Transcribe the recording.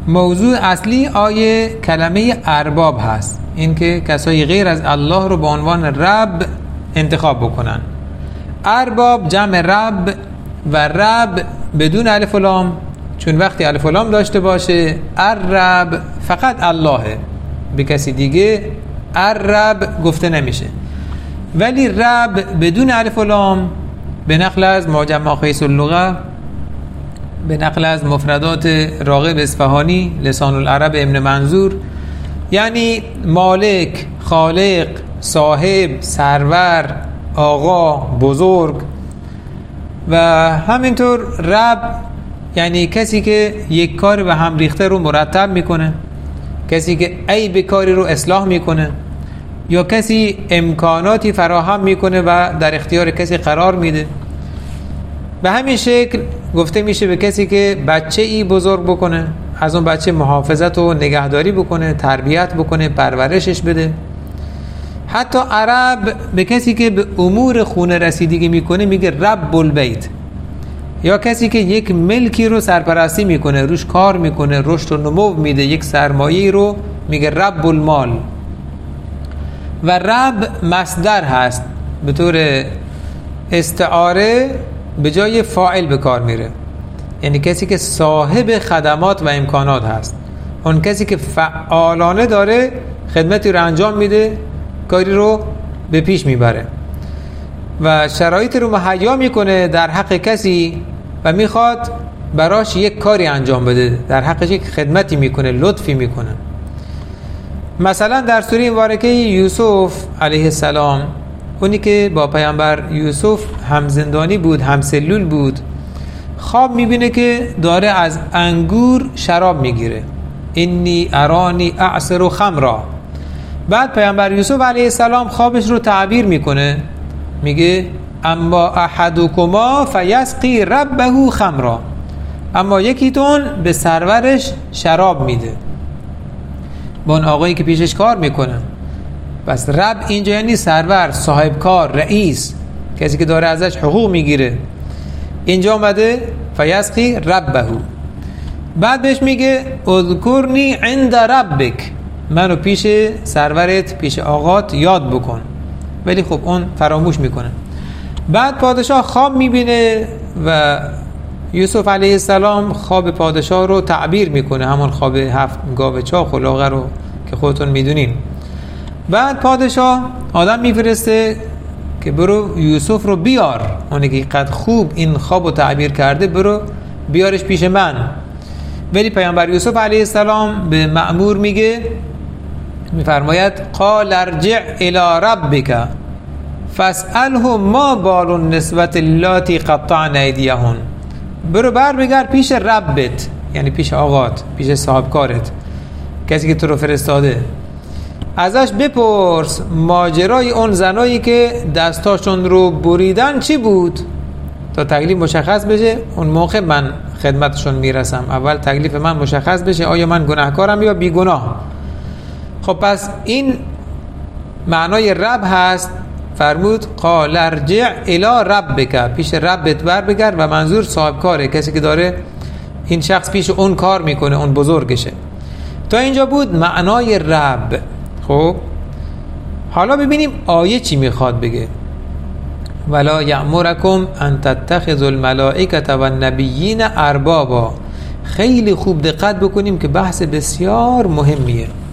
موضوع اصلی آیه کلمه ارباب هست، این که کسایی غیر از الله رو به عنوان رب انتخاب بکنن. ارباب جمع رب و رب بدون الف و لام، چون وقتی الف و لام داشته باشه الرب فقط اللهه، به کسی دیگه الرب گفته نمیشه. ولی رب بدون الف و لام به نقل از معجم مقاییس اللغه، به نقل از مفردات راغب اصفهانی لسان العرب ابن منظور، یعنی مالک، خالق، صاحب، سرور، آقا، بزرگ. و همینطور رب یعنی کسی که یک کار به هم ریخته رو مرتب میکنه، کسی که عیب کاری رو اصلاح میکنه، یا کسی امکاناتی فراهم میکنه و در اختیار کسی قرار میده. به همین شکل گفته میشه به کسی که بچه ای بزرگ بکنه، از اون بچه محافظت و نگهداری بکنه، تربیت بکنه، پرورشش بده. حتی عرب به کسی که به امور خونه رسیدگی میکنه میگه رب البیت، یا کسی که یک ملکی رو سرپرستی میکنه، روش کار میکنه، رشد و نمو میده، یک سرمایه رو میگه رب المال. و رب مصدر هست، به طور استعاره به جای فاعل به کار میره، یعنی کسی که صاحب خدمات و امکانات هست، اون کسی که فعالانه داره خدمتی رو انجام میده، کاری رو به پیش میبره و شرایط رو مهیا میکنه در حق کسی و میخواد براش یک کاری انجام بده، در حقش یک خدمتی میکنه، لطفی میکنه. مثلا در سوره مبارکه یوسف علیه السلام، اونی که با پیامبر یوسف هم زندانی بود، هم سلول بود، خواب میبینه که داره از انگور شراب میگیره، انی ارانی اعصر خمرا. بعد پیامبر یوسف علیه السلام خوابش رو تعبیر میکنه، میگه اما احدکما فیسقی ربه خمرا، اما یکیتون به سرورش شراب میده، با اون آقایی که پیشش کار میکنه. پس رب اینجا یعنی سرور، صاحب کار، رئیس، کسی که داره ازش حقوق میگیره. اینجا اومده فیسقی ربه، بعد بهش میگه اذکرنی عند ربک، منو پیش سرورت، پیش آقات یاد بکن. ولی خب اون فراموش میکنه. بعد پادشاه خواب میبینه و یوسف علیه السلام خواب پادشاه رو تعبیر میکنه، همون خواب 7 گاو چاق و لاغر رو که خودتون میدونین. بعد پادشاه آدم میفرسته که برو یوسف رو بیار، اونی که قد خوب این خواب رو تعبیر کرده، برو بیارش پیش من. ولی پیامبر یوسف علیه السلام به مأمور میفرماید قال ارجع الی ربک فاسأله ما بال النسوة اللاتی قطعن ایدیهن، برو بگرد پیش ربت، یعنی پیش آقات، پیش صاحبکارت، کسی که تو رو فرستاده، ازش بپرس ماجرای اون زنایی که دستاشون رو بریدن چی بود، تا تکلیف مشخص بشه. اون موقع من خدمتشون میرسم، اول تکلیف من مشخص بشه آیا من گناهکارم یا بیگناه. خب پس این معنای رب هست. فرمود قال ارجع الی ربک، پیش ربت بگرد، و منظور صاحبکاره، کسی که داره این شخص پیش اون کار میکنه، اون بزرگشه. تا اینجا بود معنای رب. خب حالا ببینیم آیه چی میخواد بگه. ولا یأمرکم ان تتخذوا الملائکه والنبیین اربابا. خیلی خوب دقت بکنیم که بحث بسیار مهمیه.